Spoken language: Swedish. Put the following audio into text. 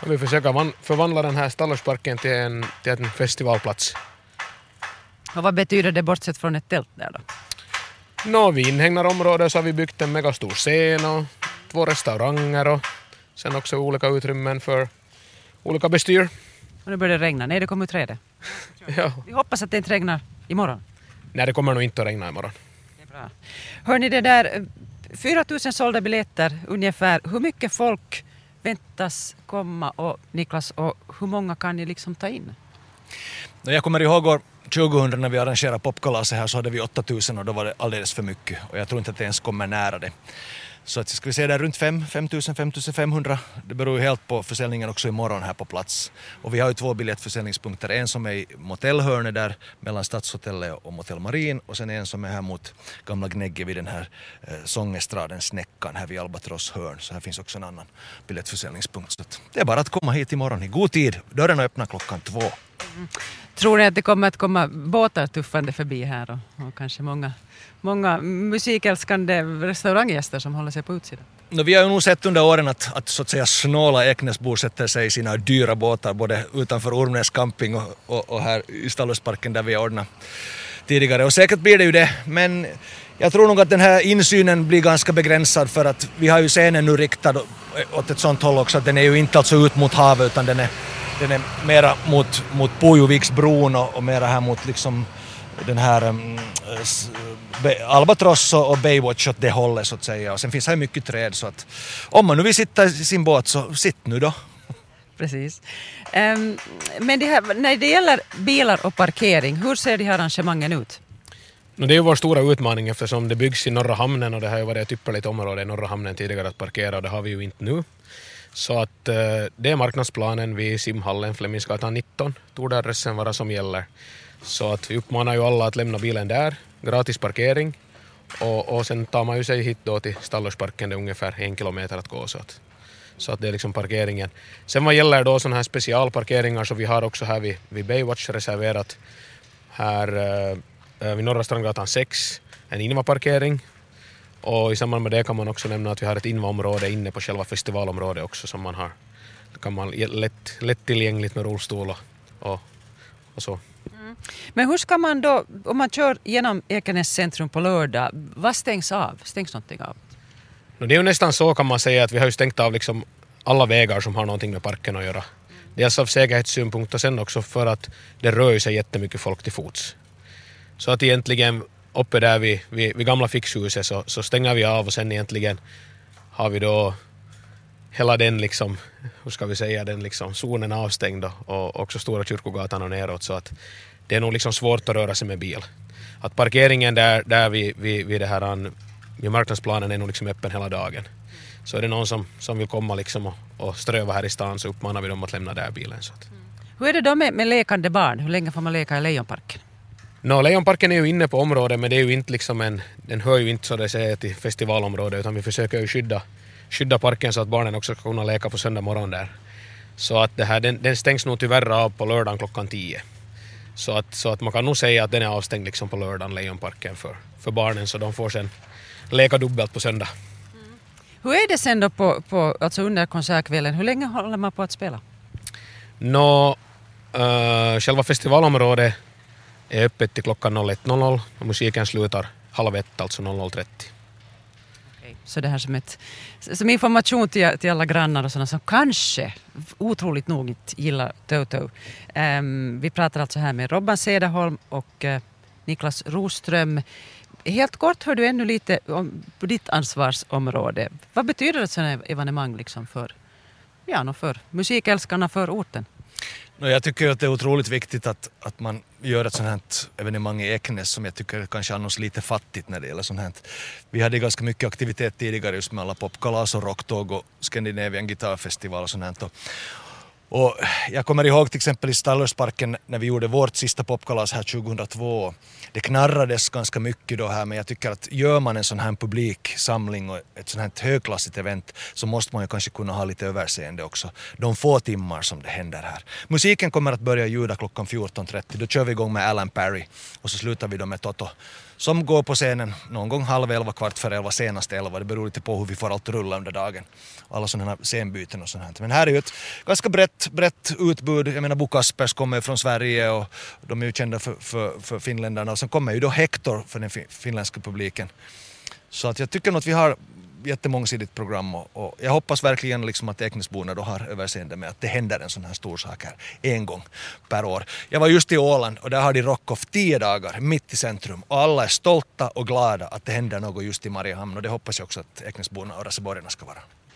Och vi försöker förvandla den här Stallersparken till en festivalplats. Och vad betyder det bortsett från ett tält där då? Vi inhägnar området så har vi byggt en megastor scen och 2 restauranger och sen också olika utrymmen för olika bestyr. Och nu börjar det regna. Nej, det kommer ut trädet. Ja. Vi hoppas att det inte regnar imorgon. Nej, det kommer nog inte att regna imorgon. Det är bra. Hörrni, det där 4 000 sålda biljetter ungefär. Hur mycket folk väntas komma och Niklas, och hur många kan ni liksom ta in? Jag kommer ihåg år 2000 när vi arrangerade popkalaset här så hade vi 8000 och då var det alldeles för mycket. Och jag tror inte att det ens kommer nära det. Så att ska vi säga där runt 5500. Det beror ju helt på försäljningen också imorgon här på plats. Och vi har ju 2 biljettförsäljningspunkter. En som är i Motellhörne där mellan Stadshotellet och Motell Marin. Och sen en som är här mot Gamla Gnägge vid den här sångestraden Snäckan här vid Albatross hörn. Så här finns också en annan biljettförsäljningspunkt. Så att det är bara att komma hit imorgon i god tid. Dörren öppnar 2:00. Tror ni att det kommer att komma båtar tuffande förbi här och kanske många musikälskande restauranggäster som håller sig på utsidan? Vi har ju nog sett under åren att så att säga snåla Eknäsbor sätter sig i sina dyra båtar både utanför Ormnäs camping och här i Stallersparken där vi har ordnat tidigare. Och säkert blir det ju det, men jag tror nog att den här insynen blir ganska begränsad för att vi har ju scenen nu riktad åt ett sånt håll också att den är ju inte alltså ut mot havet utan den är mera mot Pujoviksbron och mera här mot liksom den här Albatross och Baywatch åt det hållet så att säga. Och sen finns här mycket träd så att om man nu vill sitta i sin båt så sitt nu då. Precis. Men när det gäller bilar och parkering, hur ser de här arrangemangen ut? Det är ju vår stora utmaning eftersom det byggs i Norra hamnen och det har ju varit ett ypperligt område i Norra hamnen tidigare att parkera och det har vi ju inte nu. Så att det är marknadsplanen vid simhallen Flemingsgatan 19, torde adressen vara som gäller. Så att vi uppmanar ju alla att lämna bilen där, gratis parkering och sen tar man ju sig hit då till Stallersparken, det är ungefär 1 kilometer att gå så att det är liksom parkeringen. Sen vad gäller då sådana här specialparkeringar så vi har också här vid Baywatch reserverat här vid Norra Strandgatan 6 en invaparkering. Och i samband med det kan man också nämna att vi har ett invaområde inne på själva festivalområdet också som man har. Det kan man lätt tillgängligt med rullstol och så. Mm. Men hur ska man då, om man kör genom Ekenäs centrum på lördag, vad stängs av? Stängs någonting av? Det är ju nästan så kan man säga att vi har ju stängt av liksom alla vägar som har någonting med parken att göra. Dels av säkerhetssynpunkt och sen också för att det rör sig jättemycket folk till fots. Så att egentligen uppe där vid gamla fixhuset så stänger vi av och sen egentligen har vi då hela den liksom, hur ska vi säga, den liksom zonen avstängd och också Stora Kyrkogatan och neråt så att det är nog liksom svårt att röra sig med bil. Att parkeringen där vid det här vid marknadsplanen är nog liksom öppen hela dagen. Så är det någon som vill komma liksom och ströva här i stan så uppmanar vi dem att lämna där bilen. Så att. Hur är det då med lekande barn? Hur länge får man leka i Lejonparken? Lejonparken är ju inne på området men det är ju inte liksom den hör ju inte så det säger till festivalområdet utan vi försöker ju skydda parken så att barnen också ska kunna leka på söndag morgon där. Så att det här, den stängs nog tyvärr av på lördagen 10:00. Så att man kan nog säga att den är avstängd liksom på lördagen, Lejonparken för barnen så de får sen leka dubbelt på söndag. Mm. Hur är det sen då på alltså under konsertkvällen? Hur länge håller man på att spela? Själva festivalområdet är öppet till 01:00 och musiken slutar 12:30, alltså 00:30. Okay. Så det här som information till alla grannar och sådana som kanske otroligt nog inte gillar Toto. Vi pratar alltså här med Robban Cederholm och Niklas Roström. Helt kort hör du ännu lite om ditt ansvarsområde. Vad betyder ett sådant evenemang liksom för musikälskarna, för orten? Jag tycker att det är otroligt viktigt att man gör ett sånt här evenemang i Eknäs som jag tycker kanske annars lite fattigt när det gäller sånt här. Vi hade ganska mycket aktivitet tidigare just med alla popkalas och rocktåg och Scandinavian Guitar Festival och sånt här. Och jag kommer ihåg till exempel i Stallersparken när vi gjorde vårt sista popkalas här 2002. Det knarrades ganska mycket då här men jag tycker att gör man en sån här publiksamling och ett sånt här högklassigt event så måste man ju kanske kunna ha lite överseende också. De få timmar som det händer här. Musiken kommer att börja ljuda 14:30. Då kör vi igång med Alan Parry och så slutar vi då med Toto som går på scenen någon gång 10:30, 11:15, senast 11. Det beror lite på hur vi får allt rulla under dagen. Alla sådana här scenbyten och sånt här. Men här är ju ett ganska brett utbud. Jag menar, Bo Kaspers kommer ju från Sverige och de är ju kända för finländarna. Och sen kommer ju då Hector för den finländska publiken. Så att jag tycker nog att vi har jättemångsidigt program och jag hoppas verkligen liksom att Eknäsborna då har överseende med att det händer en sån här stor sak här en gång per år. Jag var just i Åland och där har de Rockoff 10 dagar mitt i centrum och alla är stolta och glada att det händer något just i Mariehamn och det hoppas jag också att Eknäsborna och raseborgarna ska vara.